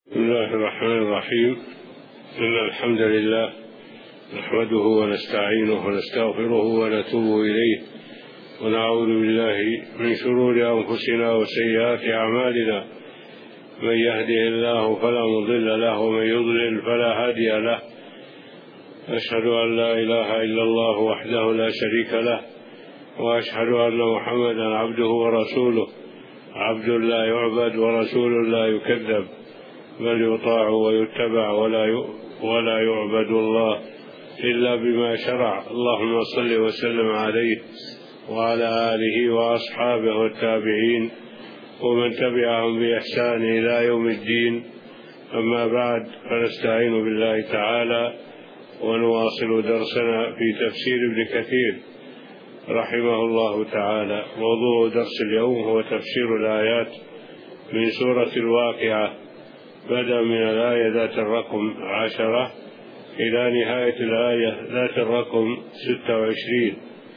بسم الله الرحمن الرحيم. إن الحمد لله نحمده ونستعينه ونستغفره ونتوب إليه، ونعوذ بالله من شرور أنفسنا وسيئات أعمالنا. من يهده الله فلا مضل له، ومن يضلل فلا هادي له. أشهد أن لا إله إلا الله وحده لا شريك له، وأشهد أن محمدا عبده ورسوله، عبد لا يعبد ورسول لا يكذب، بل يطاع ويتبع ولا يعبد الله إلا بما شرع. اللهم صل وسلم عليه وعلى آله وأصحابه والتابعين ومن تبعهم بإحسان إلى يوم الدين. أما بعد، فنستعين بالله تعالى ونواصل درسنا في تفسير ابن كثير رحمه الله تعالى. موضوع درس اليوم هو تفسير الآيات من سورة الواقعة، بدأ من الآية ذات الرقم 10 إلى نهاية الآية ذات الرقم 26.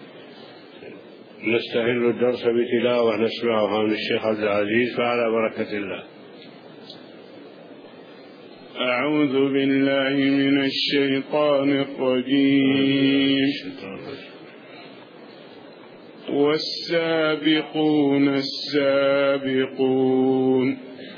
نستهل الدرس بتلاوة نسمعها من الشيخ عبد العزيز، فعلى بركة الله. أعوذ بالله من الشيطان الرجيم. والسابقون السابقون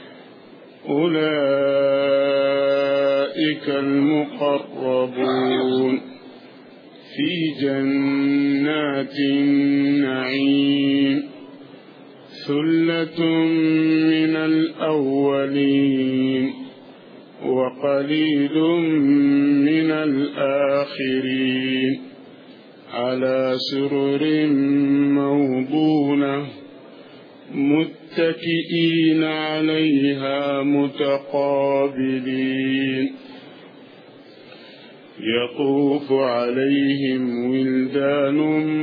أولئك المقربون في جنات النعيم، ثلة من الأولين وقليل من الآخرين، على سرر موضونة متكئين عليها متقابلين. يطوف عليهم ولدان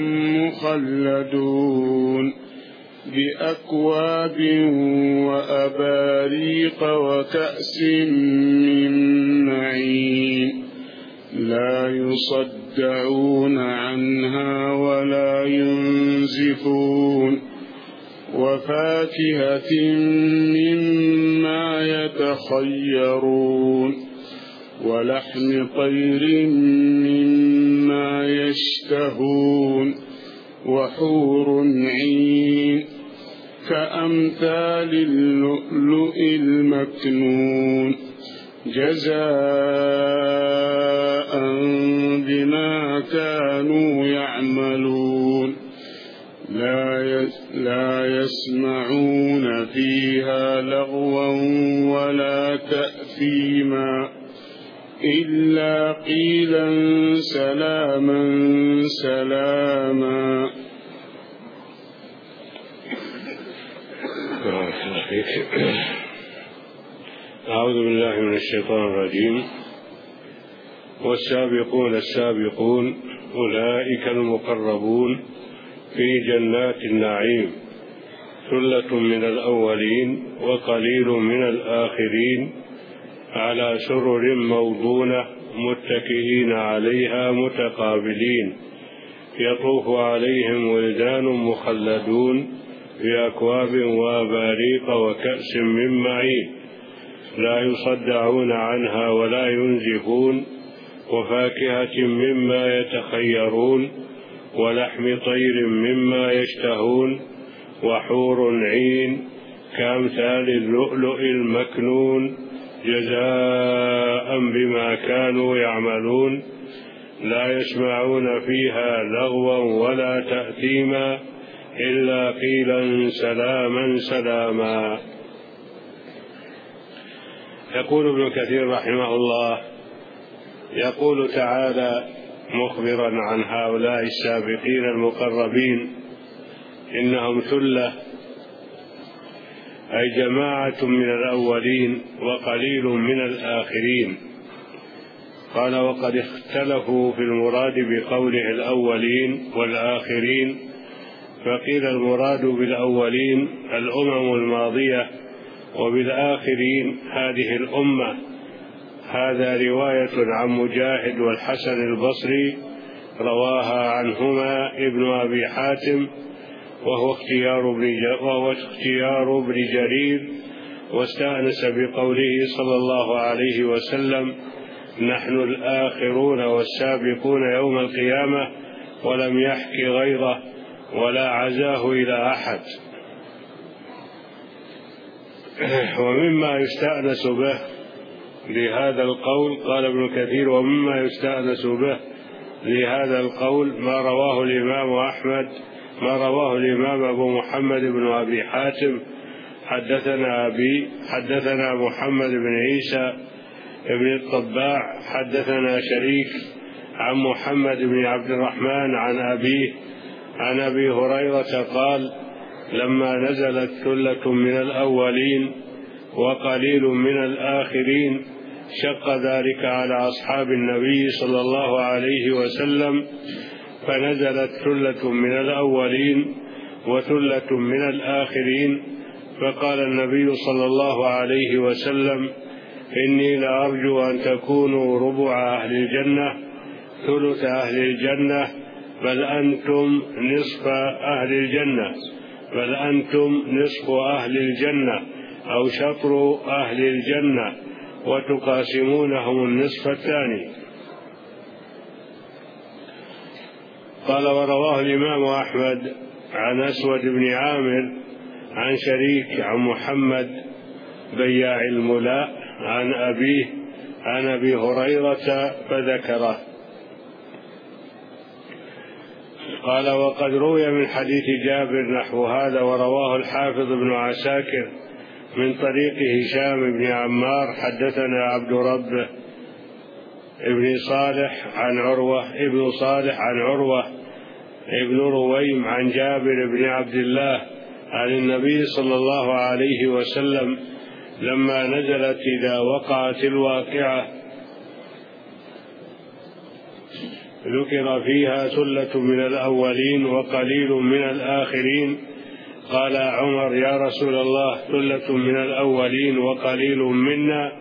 مخلدون بأكواب وأباريق وكأس من معين، لا يصدعون عنها ولا ينزفون، وفاكهة مما يتخيرون، ولحم طير مما يشتهون، وحور عين كأمثال اللؤلؤ المكنون، جزاء بما كانوا يعملون. لا يسمعون فيها لغوا ولا تأثيما، إلا قيلا سلاما سلاما. أعوذ بالله من الشيطان الرجيم. والسابقون السابقون أولئك المقربون في جنات النعيم، ثلة من الأولين وقليل من الآخرين، على سرر موضونة متكئين عليها متقابلين. يطوف عليهم ولدان مخلدون بأكواب وأباريق وكأس من معين، لا يصدعون عنها ولا ينزفون، وفاكهة مما يتخيرون، ولحم طير مما يشتهون، وحور عين كأمثال اللؤلؤ المكنون، جزاء بما كانوا يعملون. لا يسمعون فيها لغوا ولا تأثيما، إلا قيلا سلاما سلاما. يقول ابن كثير رحمه الله، يقول تعالى مخبرا عن هؤلاء السابقين المقربين: إنهم ثلة، أي جماعة من الأولين وقليل من الآخرين. قال: وقد اختلفوا في المراد بقوله الأولين والآخرين، فقيل المراد بالأولين الأمم الماضية، وبالآخرين هذه الأمة. هذا رواية عن مجاهد والحسن البصري، رواها عنهما ابن أبي حاتم، وهو اختيار ابن جرير واستأنس بقوله صلى الله عليه وسلم: نحن الآخرون والسابقون يوم القيامة، ولم يحكي غيره ولا عزاه إلى أحد. ومما يستأنس به لهذا القول، قال ابن كثير: ومما يستأنس به لهذا القول ما رواه الإمام أبو محمد بن أبي حاتم: حدثنا محمد بن عيسى بن الطباع حدثنا شريك عن محمد بن عبد الرحمن عن أبيه عن أبي هريرة قال: لما نزلت ثلة من الأولين وقليل من الآخرين شق ذلك على أصحاب النبي صلى الله عليه وسلم، فنزلت ثلة من الأولين وثلة من الآخرين، فقال النبي صلى الله عليه وسلم: إني لأرجو أن تكونوا ربع أهل الجنة، ثلث أهل الجنة، بل أنتم نصف أهل الجنة أو شطر أهل الجنة، وتقاسمونهم النصف الثاني. قال: ورواه الإمام أحمد عن أسود بن عامر عن شريك عن محمد بياع الملاء عن أبيه عن أبي هريرة فذكره. قال: وقد روي من حديث جابر نحو هذا، ورواه الحافظ ابن عساكر من طريق هشام بن عمار حدثنا عبد ربه ابن صالح عن عروة ابن رويم عن جابر بن عبد الله عن النبي صلى الله عليه وسلم: لما نزلت إذا وقعت الواقعة ذكر فيها ثلة من الأولين وقليل من الآخرين. قال عمر: يا رسول الله، ثلة من الأولين وقليل منا.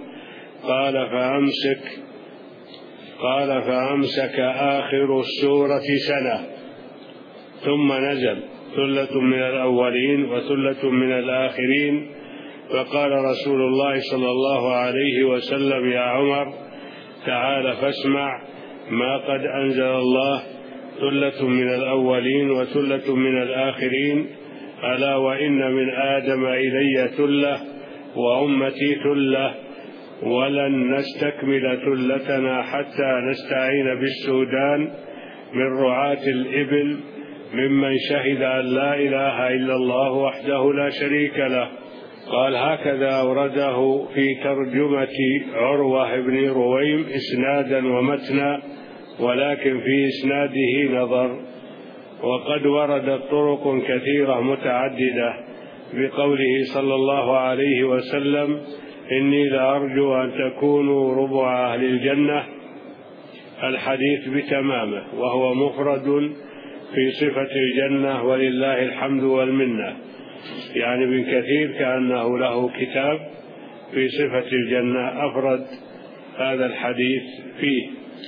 قال: فأمسك آخر السورة سنة، ثم نزل: ثلة من الأولين وثلة من الآخرين. فقال رسول الله صلى الله عليه وسلم: يا عمر، تعال فاسمع ما قد أنزل الله: ثلة من الأولين وثلة من الآخرين، ألا وإن من آدم إلي ثلة وأمتي ثلة، ولن نستكمل ثلتنا حتى نستعين بالسودان من رعاة الإبل، ممن شهد أن لا إله إلا الله وحده لا شريك له. قال: هكذا أورده في ترجمة عروة بن رويم إسنادا ومتنا، ولكن في إسناده نظر. وقد وردت طرق كثيرة متعددة بقوله صلى الله عليه وسلم: إني لأرجو أن تكونوا ربع أهل الجنة، الحديث بتمامه، وهو مفرد في صفة الجنة، ولله الحمد والمنة. يعني ابن كثير كأنه له كتاب في صفة الجنة أفرد هذا الحديث فيه.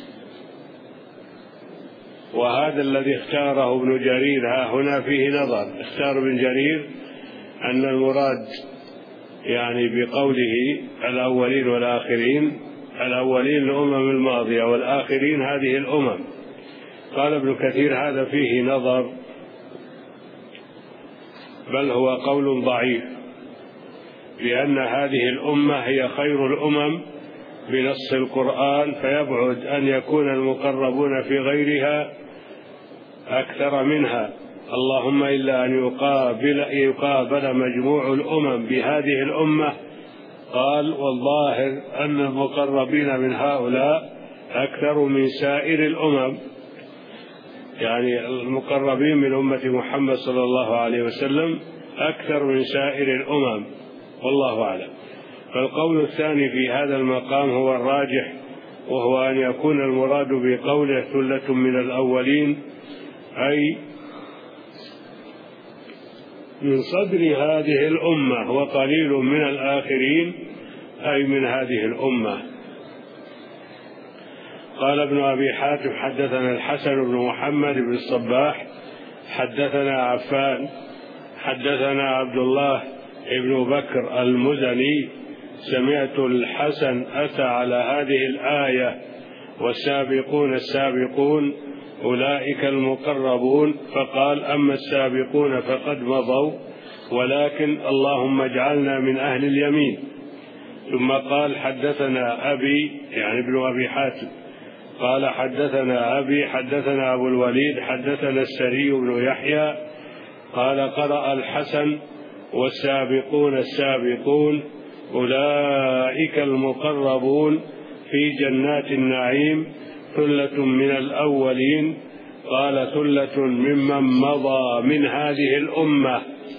وهذا الذي اختاره ابن جرير ها هنا فيه نظر. اختار ابن جرير أن المراد يعني بقوله الأولين والآخرين، الأولين الأمم الماضية، والآخرين هذه الأمم. قال ابن كثير: هذا فيه نظر، بل هو قول ضعيف، لأن هذه الأمة هي خير الأمم بنص القرآن، فيبعد أن يكون المقربون في غيرها أكثر منها، اللهم إلا أن يقابل مجموع الأمم بهذه الأمة. قال: والظاهر أن المقربين من هؤلاء أكثر من سائر الأمم، يعني المقربين من أمة محمد صلى الله عليه وسلم أكثر من سائر الأمم، والله أعلم. فالقول الثاني في هذا المقام هو الراجح، وهو أن يكون المراد بقوله ثلة من الأولين أي من صدر هذه الأمة، وقليل من الآخرين أي من هذه الأمة. قال ابن أبي حاتم: حدثنا الحسن بن محمد بن الصباح حدثنا عفان حدثنا عبد الله ابن بكر المزني: سمعت الحسن أتى على هذه الآية: والسابقون السابقون أولئك المقربون، فقال: أما السابقون فقد مضوا، ولكن اللهم اجعلنا من أهل اليمين. ثم قال: حدثنا أبي، يعني ابن أبي حاتم، قال: حدثنا أبي حدثنا أبو الوليد حدثنا السري بن يحيى قال: قرأ الحسن: والسابقون السابقون أولئك المقربون في جنات النعيم ثلة من الأولين. قال: ثلة ممن مضى من هذه الأمة.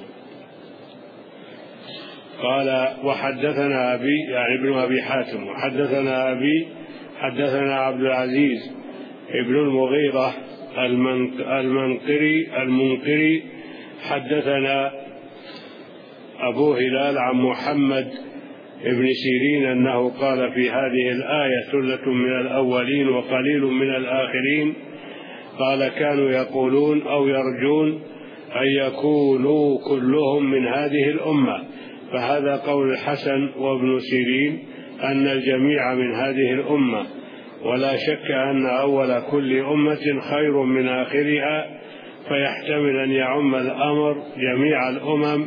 قال: وحدثنا أبي، يعني ابن أبي حاتم، وحدثنا أبي حدثنا عبد العزيز ابن المغيرة المنقري حدثنا أبو هلال عن محمد ابن سيرين أنه قال في هذه الآية: ثلة من الأولين وقليل من الآخرين. قال: كانوا يقولون أو يرجون أن يكونوا كلهم من هذه الأمة. فهذا قول الحسن وابن سيرين أن الجميع من هذه الأمة، ولا شك أن أول كل أمة خير من آخرها، فيحتمل أن يعم الأمر جميع الأمم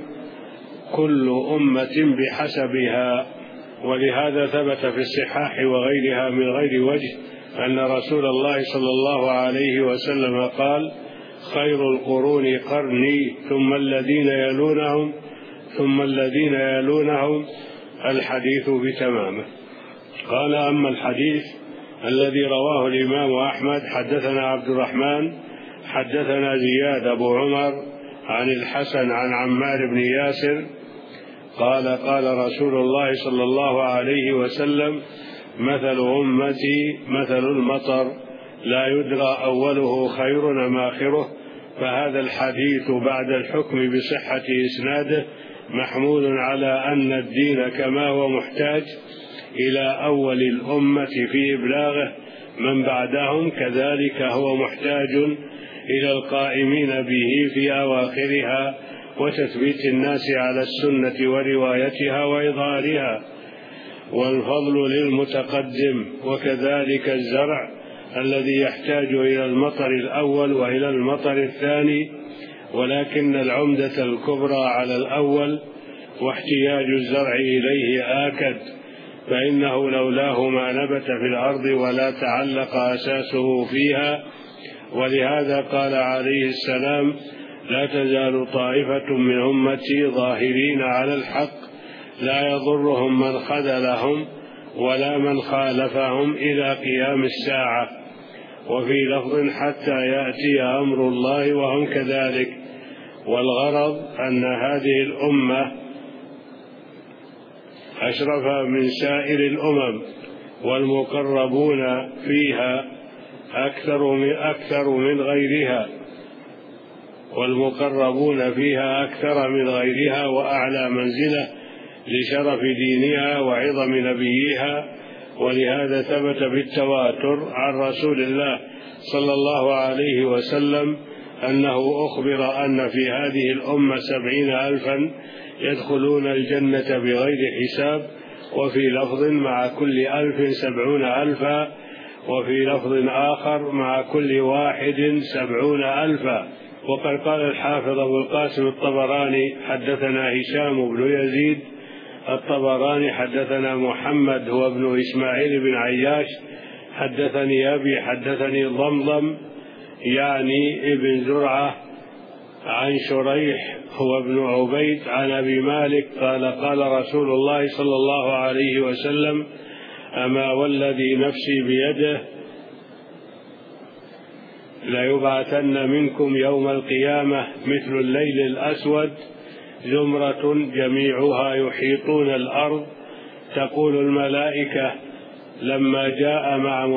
كل أمة بحسبها. ولهذا ثبت في الصحاح وغيرها من غير وجه أن رسول الله صلى الله عليه وسلم قال: خير القرون قرني ثم الذين يلونهم ثم الذين يلونهم، الحديث بتمامه. قال: أما الحديث الذي رواه الإمام أحمد: حدثنا عبد الرحمن حدثنا زياد أبو عمر عن الحسن عن عمار بن ياسر قال: قال رسول الله صلى الله عليه وسلم: مثل أمتي مثل المطر، لا يدرى أوله خير أم آخره. فهذا الحديث بعد الحكم بصحة إسناده محمول على أن الدين كما هو محتاج إلى أول الأمة في إبلاغه، من بعدهم كذلك هو محتاج إلى القائمين به في أواخرها وتثبيت الناس على السنة وروايتها وإظهارها. والفضل للمتقدم، وكذلك الزرع الذي يحتاج إلى المطر الأول وإلى المطر الثاني، ولكن العمدة الكبرى على الأول، واحتياج الزرع إليه آكد، فإنه لولاه ما نبت في الأرض ولا تعلق أساسه فيها. ولهذا قال عليه السلام: لا تزال طائفة من أمتي ظاهرين على الحق، لا يضرهم من خذلهم ولا من خالفهم إلى قيام الساعة. وفي لفظ: حتى يأتي أمر الله وهم كذلك. والغرض أن هذه الأمة أشرف من سائر الأمم، والمقربون فيها أكثر من غيرها، وأعلى منزلة لشرف دينها وعظم نبيها. ولهذا ثبت بالتواتر عن رسول الله صلى الله عليه وسلم أنه أخبر أن في هذه الأمة 70,000 يدخلون الجنة بغير حساب، وفي لفظ: مع كل 1000 70,000، وفي لفظ آخر: مع كل واحد 70,000. وقد قال الحافظ أبو القاسم الطبراني: حدثنا هشام بن يزيد الطبراني حدثنا محمد هو ابن إسماعيل بن عياش حدثني أبي حدثني ضمضم يعني ابن زرعة عن شريح هو ابن عبيد عن أبي مالك قال: قال رسول الله صلى الله عليه وسلم: أما والذي نفسي بيده ليبعثن منكم يوم القيامة مثل الليل الأسود زمرة جميعها يحيطون الأرض، تقول الملائكة: لما جاء مع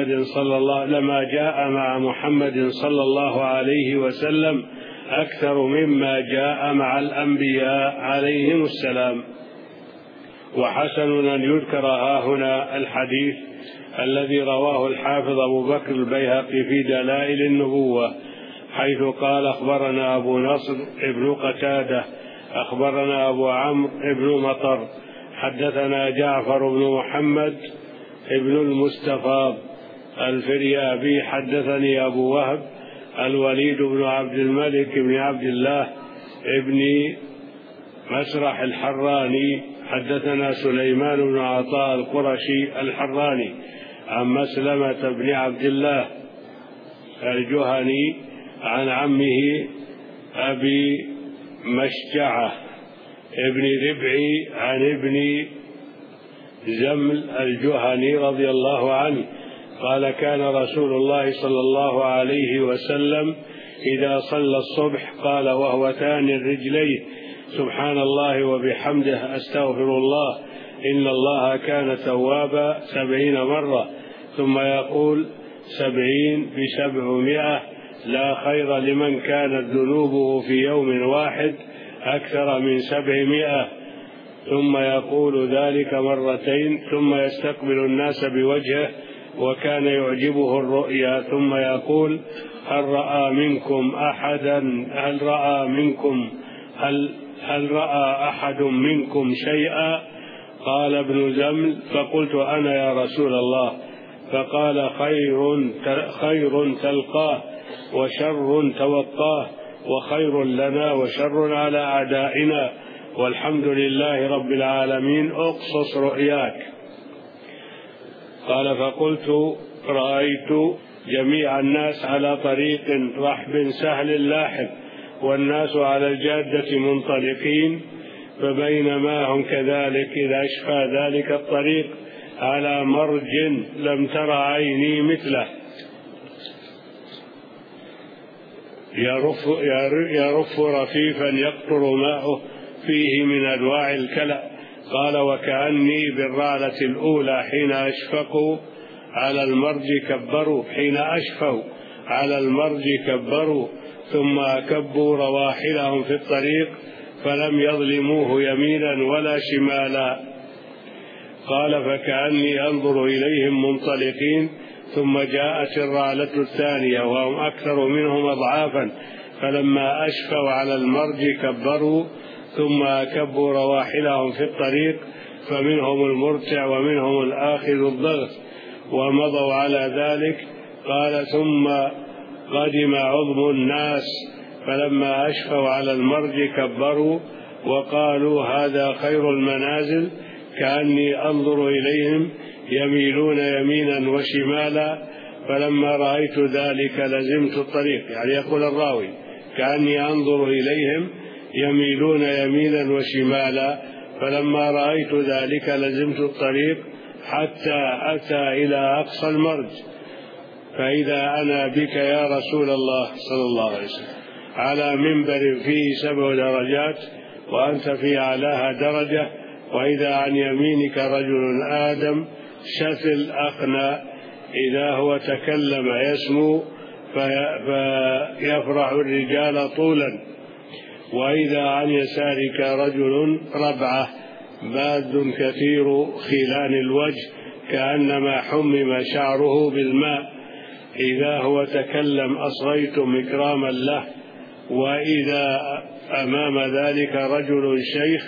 محمد صلى الله عليه وسلم أكثر مما جاء مع الأنبياء عليهم السلام. وحسن أن يذكر هنا الحديث الذي رواه الحافظ أبو بكر البيهقي في دلائل النبوة، حيث قال: أخبرنا أبو نصر ابن قتادة أخبرنا أبو عمرو بن مطر حدثنا جعفر بن محمد بن المستفاض الفريابي حدثني أبو وهب الوليد بن عبد الملك بن عبد الله بن مسرح الحراني حدثنا سليمان بن عطاء القرشي الحراني عن مسلمة بن عبد الله الجهني عن عمه أبي مشجعة ابن ربعي عن ابن زمل الجهني رضي الله عنه قال كان رسول الله صلى الله عليه وسلم إذا صلى الصبح قال وهو ثاني رجليه سبحان الله وبحمده أستغفر الله إن الله كان توابا 70 مرة، ثم يقول 70 ب700 لا خير لمن كانت ذنوبه في يوم واحد أكثر من 700، ثم يقول ذلك مرتين ثم يستقبل الناس بوجهه وكان يعجبه الرؤيا، ثم يقول هل رأى أحد منكم شيئا؟ قال ابن زمل فقلت أنا يا رسول الله، فقال خير تلقاه وشر توقاه وخير لنا وشر على أعدائنا والحمد لله رب العالمين اقصص رؤياك. قال فقلت رأيت جميع الناس على طريق رحب سهل لاحب والناس على الجادة منطلقين، فبينما هم كذلك إذا أشفى ذلك الطريق على مرج لم تر عيني مثله يرف رفيفا يقطر ماؤه فيه من أنواع الكلأ. قال وكأني بالرعلة الأولى حين أشفوا على المرج كبروا ثم أكبوا رواحلهم في الطريق فلم يظلموه يمينا ولا شمالا. قال فكأني أنظر إليهم منطلقين ثم جاءت الرعلة الثانية وهم أكثر منهم أضعافا، فلما أشفوا على المرج كبروا ثم أكبوا رواحلهم في الطريق فمنهم المرتع ومنهم الآخذ الضغط ومضوا على ذلك. قال ثم قدم عظم الناس فلما أشفوا على المرج كبروا وقالوا هذا خير المنازل، كأني أنظر إليهم يميلون يمينا وشمالا، فلما رأيت ذلك لزمت الطريق. يعني يقول الراوي كأني أنظر إليهم يميلون يمينا وشمالا، فلما رأيت ذلك لزمت الطريق حتى أتى إلى أقصى المرج، فإذا أنا بك يا رسول الله صلى الله عليه وسلم على منبر فيه 7 درجات وأنت في أعلاها درجة، وإذا عن يمينك رجل آدم شثل أقنى إذا هو تكلم يسمو فيفرح الرجال طولا، وإذا عن يسارك رجل ربعة باد كثير خلان الوجه كأنما حمم شعره بالماء، إذا هو تكلم أصغيتم إكراما له، وإذا أمام ذلك رجل شيخ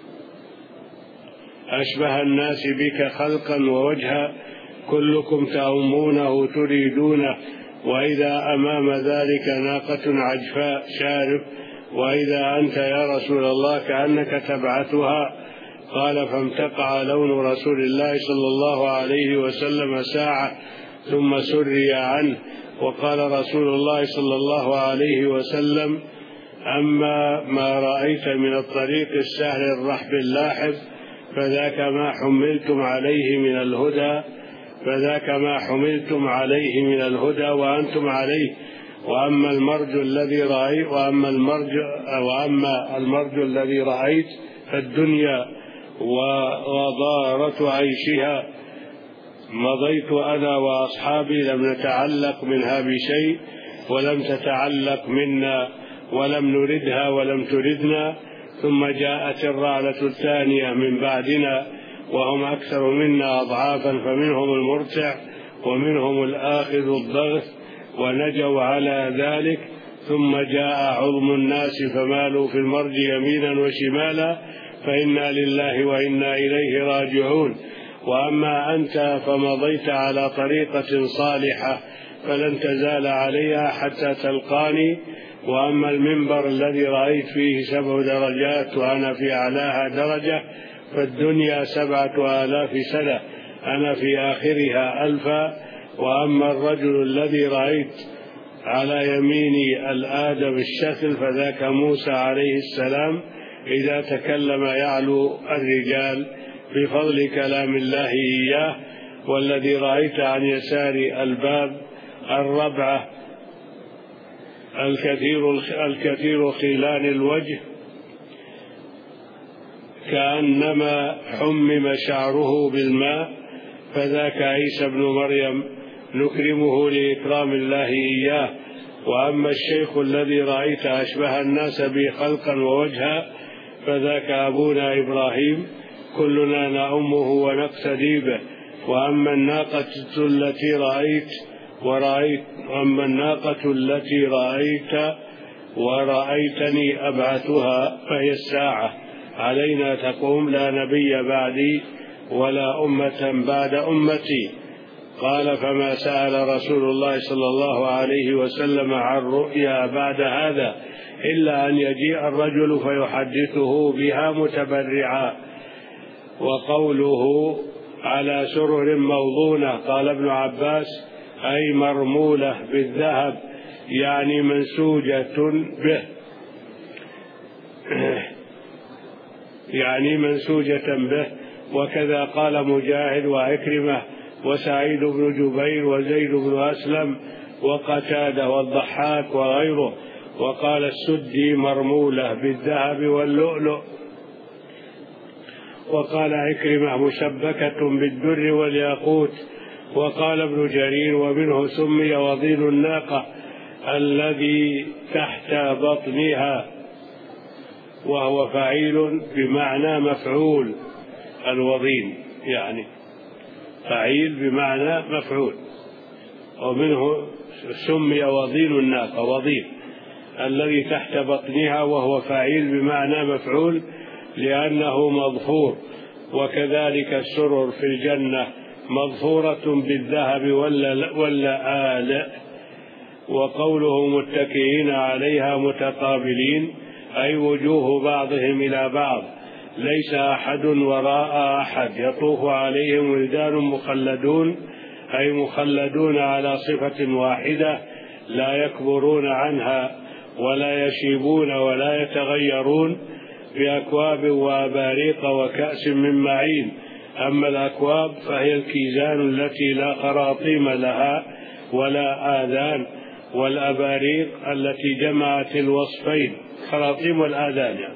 أشبه الناس بك خلقا ووجها كلكم تأمونه تريدونه، وإذا أمام ذلك ناقة عجفاء شارب، وإذا أنت يا رسول الله كأنك تبعثها. قال فامتقع لون رسول الله صلى الله عليه وسلم ساعة ثم سري عنه، وقال رسول الله صلى الله عليه وسلم أما ما رأيت من الطريق السهل الرحب اللاحب فذاك ما حملتم عليه من الهدى وأنتم عليه، وأما المرج الذي رأيت فالدنيا وغضارة عيشها مضيت أنا وأصحابي لم نتعلق منها بشيء ولم تتعلق منا ولم نردها ولم تردنا، ثم جاءت الرعلة الثانية من بعدنا وهم أكثر منا أضعافا، فمنهم المرتع ومنهم الآخذ الضغط ونجوا على ذلك، ثم جاء عظم الناس فمالوا في المرج يمينا وشمالا فإنا لله وإنا إليه راجعون. وأما أنت فمضيت على طريقة صالحة فلن تزال عليها حتى تلقاني. وأما المنبر الذي رأيت فيه 7 درجات وأنا في أعلاها درجة فالدنيا 7000 سنة أنا في آخرها 1000. وأما الرجل الذي رأيت على يميني الآدم الشكل فذاك موسى عليه السلام إذا تكلم يعلو الرجال بفضل كلام الله إياه. والذي رأيت عن يساري الباب الربعة الكثير خلال الوجه كأنما حمم شعره بالماء فذاك عيسى بن مريم نكرمه لإكرام الله إياه. وأما الشيخ الذي رأيت أشبه الناس بي خلقا ووجها فذاك أبونا إبراهيم كلنا نأمه ونقتدي به. وأما الناقة التي رأيت ورأيتني أبعثها فهي الساعة علينا تقوم لا نبي بعدي ولا أمة بعد أمتي. قال فما سأل رسول الله صلى الله عليه وسلم عن رؤيا بعد هذا إلا أن يجيء الرجل فيحدثه بها متبرعا. وقوله على سرر موضونة قال ابن عباس أي مرمولة بالذهب يعني منسوجة به وكذا قال مجاهد وعكرمة وسعيد بن جبير وزيد بن أسلم وقتادة والضحاك وغيره. وقال السدي مرمولة بالذهب واللؤلؤ. وقال عكرمة مشبكة بالدر والياقوت. وقال ابن جرير ومنه سمي وضين الناقة الذي تحت بطنها وهو فعيل بمعنى مفعول. الوضين يعني فعيل بمعنى مفعول. ومنه سمي وضين الناقة وضين الذي تحت بطنها وهو فعيل بمعنى مفعول لأنه مظفور. وكذلك السرر في الجنة مظفورة بالذهب واللآلئ. وقوله متكئين عليها متقابلين أي وجوه بعضهم إلى بعض ليس أحد وراء أحد. يطوف عليهم ولدان مخلدون أي مخلدون على صفة واحدة لا يكبرون عنها ولا يشيبون ولا يتغيرون بأكواب وأباريق وكأس من معين. أما الأكواب فهي الكيزان التي لا خراطيم لها ولا آذان، والأباريق التي جمعت الوصفين خراطيم والآذان يعني.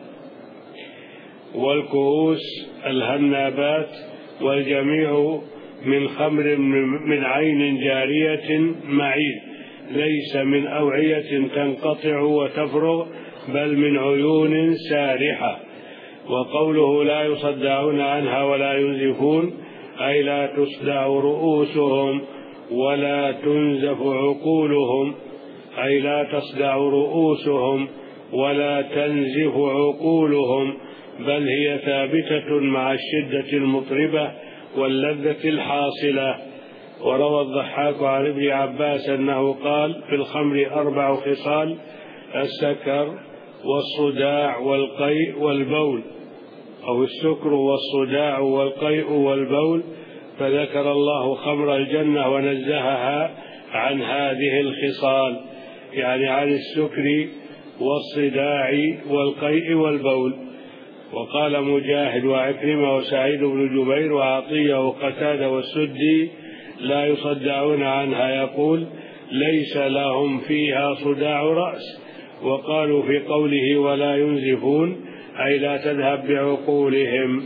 والكؤوس الهنابات، والجميع من خمر من عين جارية معين ليس من أوعية تنقطع وتفرغ بل من عيون سارحة. وقوله لا يصدعون عنها ولا ينزفون أي لا تصدع رؤوسهم ولا تنزف عقولهم، أي لا تصدع رؤوسهم ولا تنزف عقولهم بل هي ثابتة مع الشدة المطربة واللذة الحاصلة. وروى الضحاك عن ابن عباس أنه قال في الخمر 4 خصال: السكر والصداع والقيء والبول، أو السكر والصداع والقيء والبول، فذكر الله خمر الجنة ونزهها عن هذه الخصال، يعني عن السكر والصداع والقيء والبول. وقال مجاهد وعكرمة وسعيد بن جبير وعطية وقتادة والسدي لا يصدعون عنها، يقول ليس لهم فيها صداع رأس. وقالوا في قوله ولا ينزفون أي لا تذهب بعقولهم.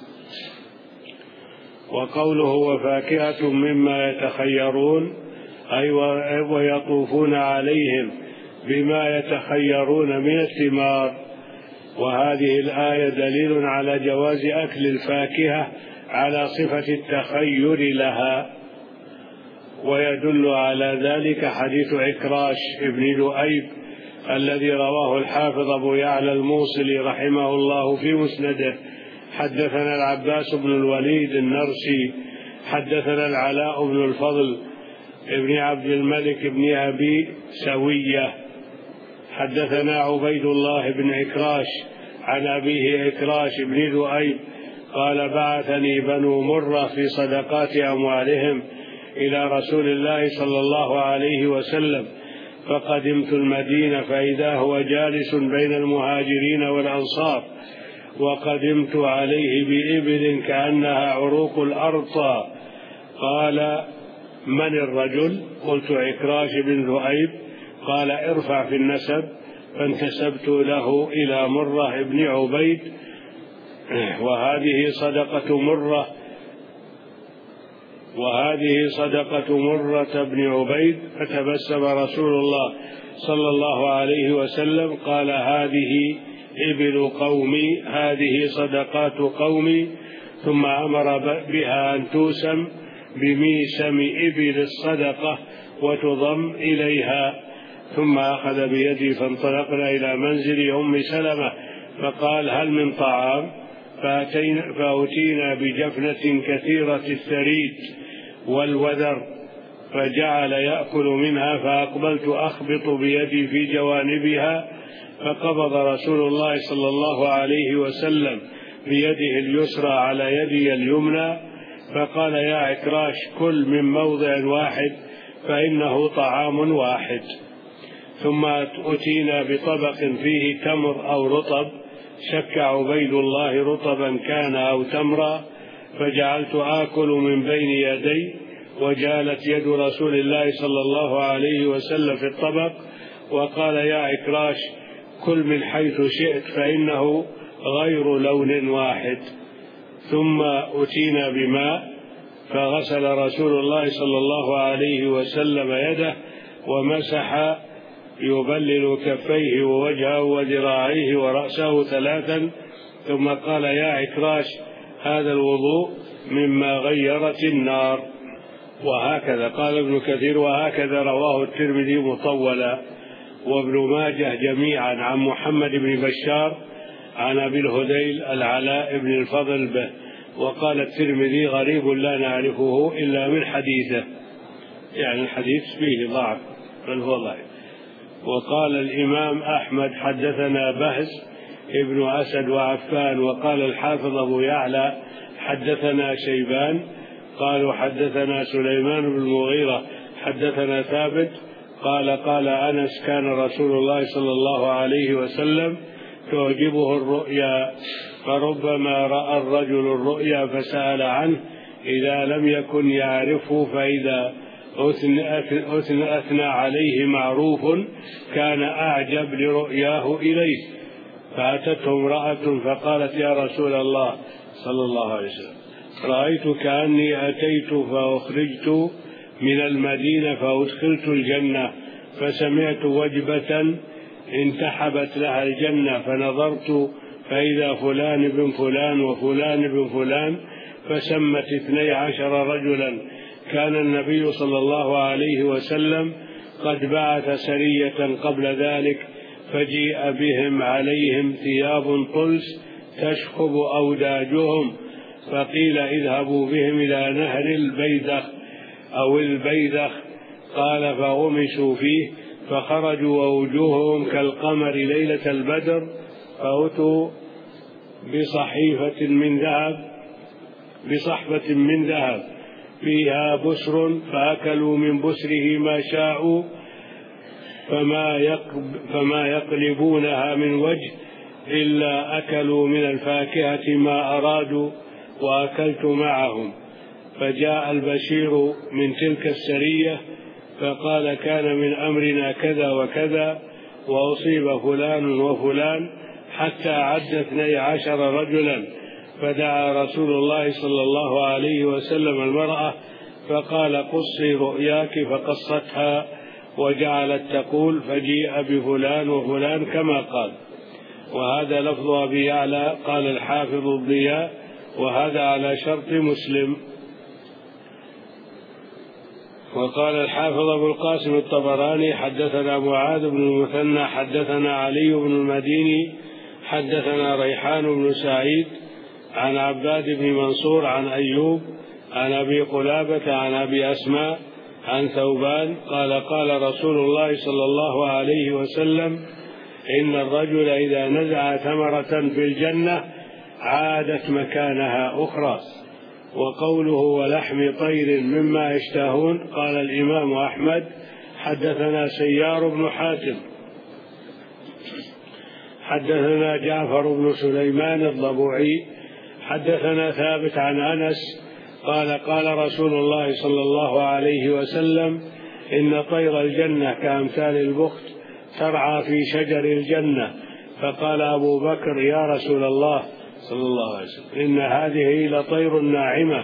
وقوله وفاكهة مما يتخيرون أي ويطوفون عليهم بما يتخيرون من الثمار. وهذه الآية دليل على جواز أكل الفاكهة على صفة التخير لها. ويدل على ذلك حديث عكراش ابن لؤيب الذي رواه الحافظ أبو يعلى الموصلي رحمه الله في مسنده. حدثنا العباس بن الوليد النرسي حدثنا العلاء بن الفضل ابن عبد الملك بن أبي سوية حدثنا عبيد الله بن عكراش عن أبيه عكراش بن ذؤيب قال بعثني بنو مرة في صدقات أموالهم إلى رسول الله صلى الله عليه وسلم، فقدمت المدينة فإذا هو جالس بين المهاجرين والأنصار، وقدمت عليه بإبل كأنها عروق الأرطى. قال من الرجل؟ قلت عكراش بن ذؤيب. قال ارفع في النسب، فانتسبت له إلى مرة بن عبيد، وهذه صدقة مرة بن عبيد. فتبسم رسول الله صلى الله عليه وسلم قال هذه إبل قومي، هذه صدقات قومي. ثم أمر بها أن توسم بميسم إبل الصدقة وتضم إليها. ثم أخذ بيدي فانطلقنا إلى منزل أم سلمة فقال هل من طعام؟ فأتينا بجفنة كثيرة الثريد والوذر، فجعل يأكل منها، فأقبلت أخبط بيدي في جوانبها، فقبض رسول الله صلى الله عليه وسلم بيده اليسرى على يدي اليمنى، فقال يا عكراش كل من موضع واحد فإنه طعام واحد. ثم أتينا بطبق فيه تمر أو رطب، شك عبيد الله رطبا كان أو تمرا، فجعلت آكل من بين يدي، وجالت يد رسول الله صلى الله عليه وسلم في الطبق، وقال يا عكراش كل من حيث شئت فإنه غير لون واحد. ثم أتينا بماء، فغسل رسول الله صلى الله عليه وسلم يده ومسح يبلل كفيه ووجهه وذراعيه ورأسه 3، ثم قال يا عكراش هذا الوضوء مما غيرت النار. وهكذا قال ابن كثير وهكذا رواه الترمذي مطولا وابن ماجه جميعا عن محمد بن بشار عن أبي الهذيل العلاء بن الفضل به. وقال الترمذي غريب لا نعرفه إلا من حديثه، يعني الحديث فيه ضعف بل هو ضعيف. وقال الإمام أحمد حدثنا بهز ابن أسد وعفان. وقال الحافظ أبو يعلى حدثنا شيبان قالوا حدثنا سليمان بن المغيرة حدثنا ثابت قال أنس كان رسول الله صلى الله عليه وسلم تعجبه الرؤيا، فربما رأى الرجل الرؤيا فسأل عنه إذا لم يكن يعرفه، فإذا أثنى عليه معروف كان أعجب لرؤياه إليه. فأتته امرأة فقالت يا رسول الله صلى الله عليه وسلم رأيت كأني أتيت فأخرجت من المدينة فأدخلت الجنة، فسمعت وجبة انتحبت لها الجنة، فنظرت فإذا فلان بن فلان وفلان بن فلان، فسمت 12 رجلا. كان النبي صلى الله عليه وسلم قد بعث سرية قبل ذلك، فجيء بهم عليهم ثياب طلس تشخب أوداجهم، فقيل اذهبوا بهم إلى نهر البيدخ أو البيدخ. قال فغمسوا فيه فخرجوا ووجوههم كالقمر ليلة البدر، فأتوا بصحفة من ذهب فيها بسر، فأكلوا من بسره ما شاءوا، فما يقلبونها من وجه إلا أكلوا من الفاكهة ما أرادوا، وأكلت معهم. فجاء البشير من تلك السرية فقال كان من أمرنا كذا وكذا، وأصيب فلان وفلان، حتى عد 12 رجلا. فدعا رسول الله صلى الله عليه وسلم المرأة فقال قصي رؤياك، فقصتها وجعلت تقول فجيء بفلان وفلان كما قال. وهذا لفظ أبي يعلى. قال الحافظ الضياء وهذا على شرط مسلم. وقال الحافظ أبو القاسم الطبراني حدثنا معاذ بن المثنى حدثنا علي بن المديني حدثنا ريحان بن سعيد عن عباد بن منصور عن أيوب عن أبي قلابة عن أبي أسماء عن ثوبان قال قال رسول الله صلى الله عليه وسلم إن الرجل إذا نزع ثمرة في الجنة عادت مكانها أخرى. وقوله ولحم طير مما يشتهون قال الإمام أحمد حدثنا سيار بن حاتم حدثنا جعفر بن سليمان الضبوعي حدثنا ثابت عن أنس قال قال رسول الله صلى الله عليه وسلم إن طير الجنة كأمثال البخت ترعى في شجر الجنة. فقال أبو بكر يا رسول الله صلى الله عليه وسلم إن هذه لطير ناعمة.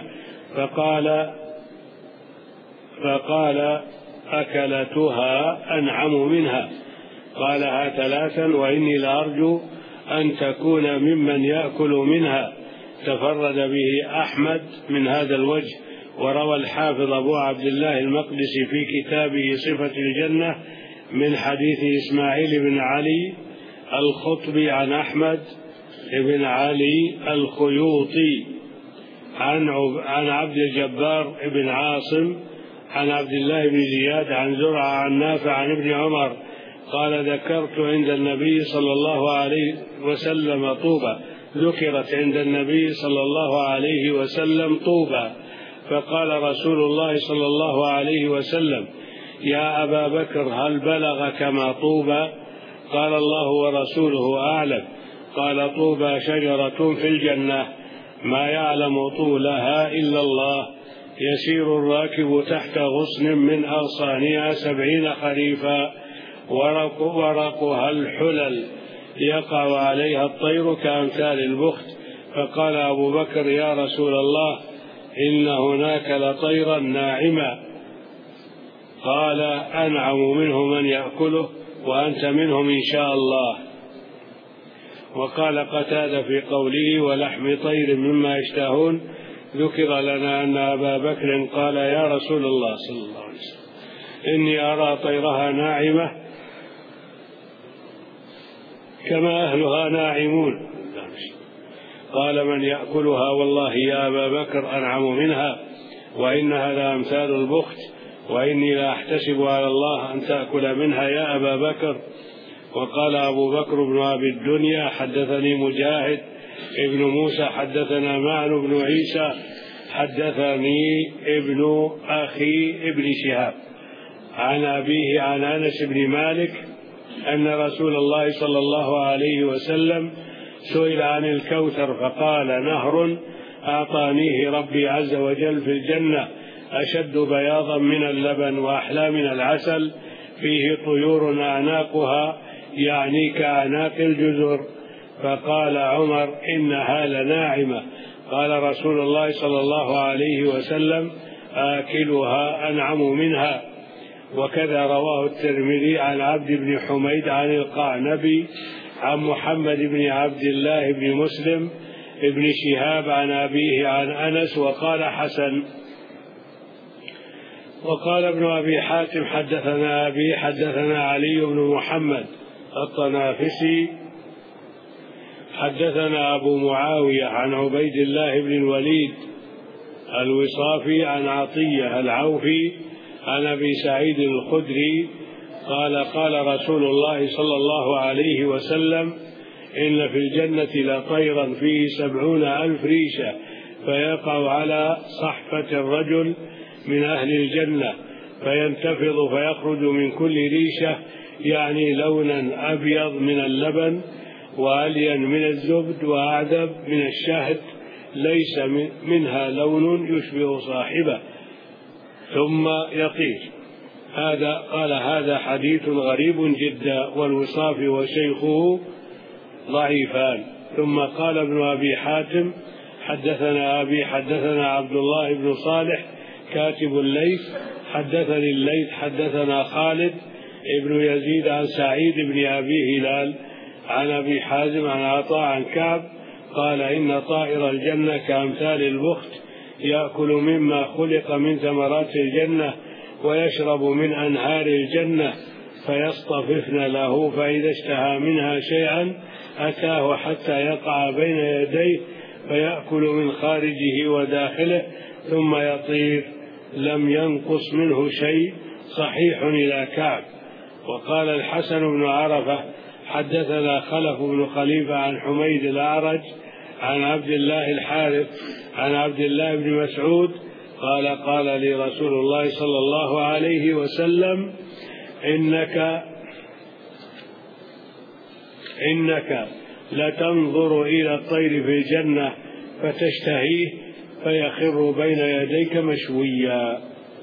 فقال أكلتها أنعم منها. قالها ثلاثا وإني لأرجو أن تكون ممن يأكل منها. تفرد به أحمد من هذا الوجه. وروى الحافظ أبو عبد الله المقدسي في كتابه صفة الجنة من حديث إسماعيل بن علي الخطبي عن أحمد بن علي الخيوطي عن عبد الجبار بن عاصم عن عبد الله بن زياد عن زرعة عن نافع عن ابن عمر قال ذكرت عند النبي صلى الله عليه وسلم طوبى. ذكرت عند النبي صلى الله عليه وسلم طوبى. فقال رسول الله صلى الله عليه وسلم يا أبا بكر هل بلغك ما طوبى؟ قال الله ورسوله أعلم. قال طوبى شجرة في الجنة ما يعلم طولها إلا الله يسير الراكب تحت غصن من أغصانها 70 خريفا ورقها الحلل يقع عليها الطير كأمثال البخت. فقال أبو بكر يا رسول الله إن هناك لطيرا ناعما. قال أنعم منه من يأكله وأنت منهم إن شاء الله. وقال قتادة في قوله ولحم طير مما يشتهون ذكر لنا أن أبا بكر قال يا رسول الله صلى الله عليه وسلم إني أرى طيرها ناعمة كما أهلها ناعمون. قال من يأكلها والله يا أبا بكر أنعم منها وإنها لأمثال البخت وإني لا أحتسب على الله أن تأكل منها يا أبا بكر. وقال أبو بكر بن أبي الدنيا حدثني مجاهد ابن موسى حدثنا معن بن عيسى حدثني ابن أخي ابن شهاب عن أبيه عن أنس بن مالك أن رسول الله صلى الله عليه وسلم سئل عن الكوثر فقال نهر أعطانيه ربي عز وجل في الجنة أشد بياضا من اللبن وأحلى من العسل فيه طيور أعناقها يعني كأعناق الجزر. فقال عمر إنها لناعمة. قال رسول الله صلى الله عليه وسلم آكلها أنعم منها. وكذا رواه الترمذي عن عبد بن حميد عن القعنبي عن محمد بن عبد الله بن مسلم ابن شهاب عن أبيه عن أنس وقال حسن. وقال ابن أبي حاتم حدثنا أبي حدثنا علي بن محمد الطنافسي حدثنا أبو معاوية عن عبيد الله بن الوليد الوصافي عن عطية العوفي عن أبي سعيد الخدري قال قال رسول الله صلى الله عليه وسلم إن في الجنة لطيرا فيه 70,000 ريشة فيقع على صحفة الرجل من أهل الجنة فينتفض فيخرج من كل ريشة يعني لونا أبيض من اللبن وألين من الزبد وأعذب من الشهد ليس منها لون يشبه صاحبه ثم يطير. قال هذا حديث غريب جدا والوصافي وشيخه ضعيفان. ثم قال ابن أبي حاتم حدثنا أبي حدثنا عبد الله بن صالح كاتب الليث حدثني الليث حدثنا خالد ابن يزيد عن سعيد بن أبي هلال عن أبي حازم عن عطاء عن كعب قال إن طائر الجنة كأمثال البخت يأكل مما خلق من ثمرات الجنة ويشرب من أنهار الجنة فيصطففن له، فإذا اشتهى منها شيئا أتاه حتى يقع بين يديه فيأكل من خارجه وداخله ثم يطير، لم ينقص منه شيء، صحيح إلى كعب. وقال الحسن بن عرفة حدثنا خلف بن خليفة عن حميد الأعرج عن عبد الله الحارث عن عبد الله بن مسعود قال قال لي رسول الله صلى الله عليه وسلم إنك لتنظر إلى الطير في الجنة فتشتهيه فيخر بين يديك مشويا.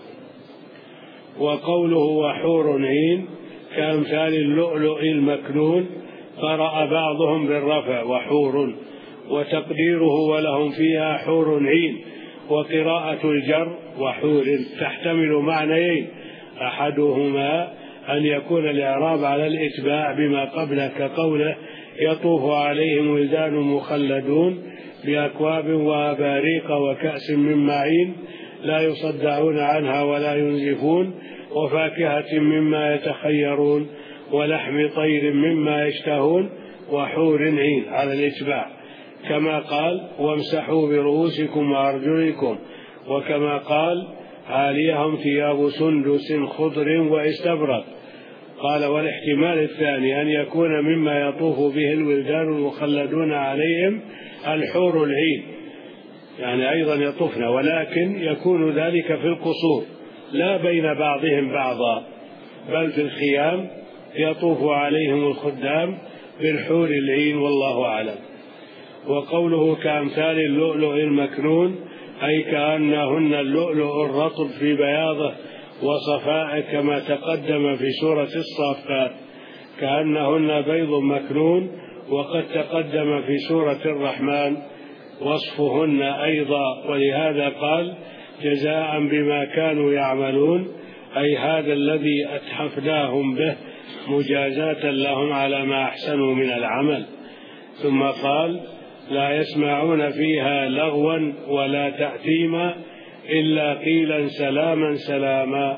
وقوله وحور عين كأمثال اللؤلؤ المكنون قرأ بعضهم بالرفع وحور، وتقديره ولهم فيها حور عين، وقراءة الجر وحور تحتمل معنيين، أحدهما أن يكون الإعراب على الإتباع بما قبله كقوله يطوف عليهم ولدان مخلدون بأكواب وأباريق وكأس من معين لا يصدعون عنها ولا ينزفون، وفاكهة مما يتخيرون، ولحم طير مما يشتهون، وحور عين على الإتباع، كما قال وامسحوا برؤوسكم وأرجلكم، وكما قال عاليهم ثياب سندس خضر واستبرق. قال والاحتمال الثاني أن يكون مما يطوف به الولدان المخلدون عليهم الحور العين، يعني أيضا يطوفن، ولكن يكون ذلك في القصور لا بين بعضهم بعضا، بل في الخيام يطوف عليهم الخدام بالحور العين، والله أعلم. وقوله كأمثال اللؤلؤ المكنون أي كأنهن اللؤلؤ الرطب في بياضه وصفائه، كما تقدم في سورة الصافات كأنهن بيض مكنون، وقد تقدم في سورة الرحمن وصفهن أيضا، ولهذا قال جزاء بما كانوا يعملون، أي هذا الذي أتحفناهم به مجازاة لهم على ما أحسنوا من العمل. ثم قال لا يسمعون فيها لغوا ولا تأثيما إلا قيلا سلاما سلاما،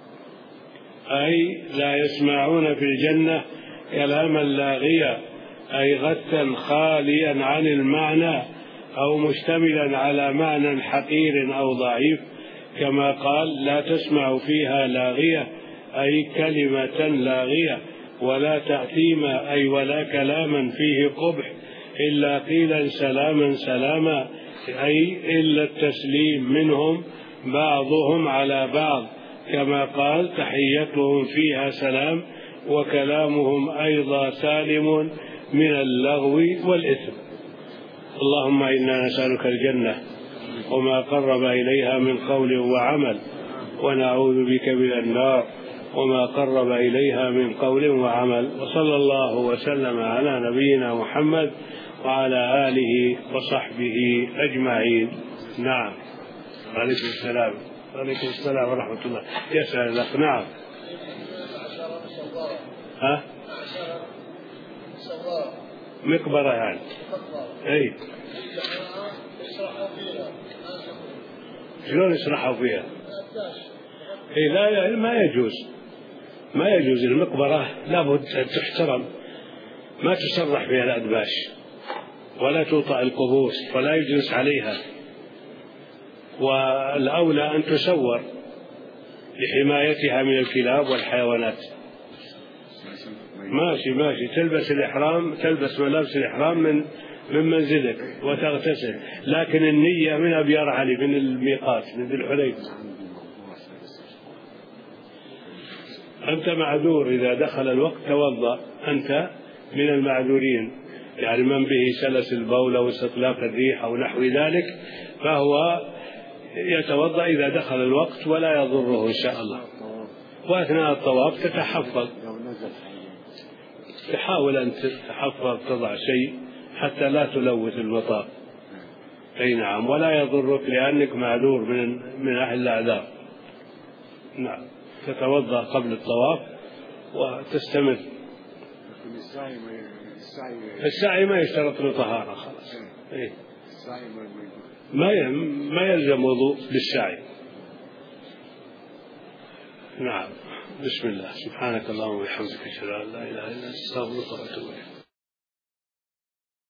أي لا يسمعون في الجنة كلاما لاغيا، أي غثا خاليا عن المعنى أو مشتملا على معنى حقير أو ضعيف، كما قال لا تسمع فيها لاغية أي كلمة لاغية، ولا تأثيما أي ولا كلاما فيه قبح إلا قيلا سلاما سلاما، أي إلا التسليم منهم بعضهم على بعض، كما قال تحيتهم فيها سلام، وكلامهم أيضا سالم من اللغو والإثم. اللهم إنا نسألك الجنة وما قرب إليها من قول وعمل، ونعوذ بك من النار وما قرب إليها من قول وعمل. وصلى الله وسلم على نبينا محمد وعلى آله وصحبه أجمعين. نعم. عليكم السلام. عليكم السلام ورحمة الله. يسأل الأخ. نعم. ها؟ مقبرة يعني. أي. شلون يسرحوا فيها؟ إيه لا ما يجوز المقبرة، لابد تحترم، ما تسرح فيها الأدباش ولا توطأ القبور ولا يجلس عليها، والأولى أن تسور لحمايتها من الكلاب والحيوانات. ماشي تلبس الإحرام، تلبس ملابس الإحرام من منزلك وتغتسل، لكن النية من أبيار علي من الميقات من ذي الحليفة. أنت معذور إذا دخل الوقت توضأ، أنت من المعذورين، يعني من به سلس البول أو استطلاق الريح أو نحو ذلك فهو يتوضأ إذا دخل الوقت ولا يضره إن شاء الله. وأثناء الطواف تتحفظ، تحاول أن تتحفظ، تضع شيء حتى لا تلوث المطاف. أي نعم، ولا يضرك لأنك معذور من أهل الأعذار. نعم، تتوضأ قبل الطواف وتستمر. السعي ما يشترط له طهارة خلاص. إيه؟ ما يلزم وضوء بالسعي. نعم. بسم الله. سبحانك اللهم وبحمدك أشهد أن لا إله إلا أنت أستغفرك وأتوب إليك.